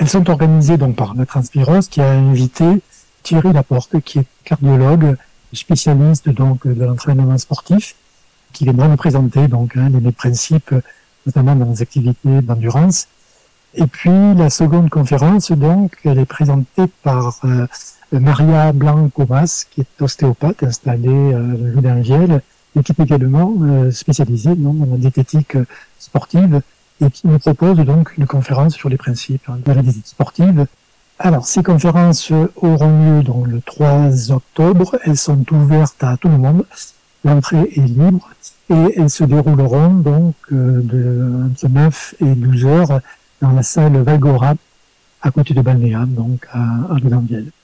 Elles sont organisées donc par la Transpiros qui a invité Thierry Laporte, qui est cardiologue, spécialiste donc de l'entraînement sportif, qui viendra nous présenter donc les principes, notamment dans les activités d'endurance. Et puis la seconde conférence, donc, elle est présentée par Maria Blanc-Comas, qui est ostéopathe installée rue d'Anvielle, et qui est également spécialisée dans la diététique sportive, et qui nous propose donc une conférence sur les principes de la diététique sportive. Alors, ces conférences auront lieu donc le 3 octobre. Elles sont ouvertes à tout le monde. L'entrée est libre et elles se dérouleront donc entre 9 et 12 heures dans la salle Valgora, à côté de Balnéa, donc à Rue d'Anvielle.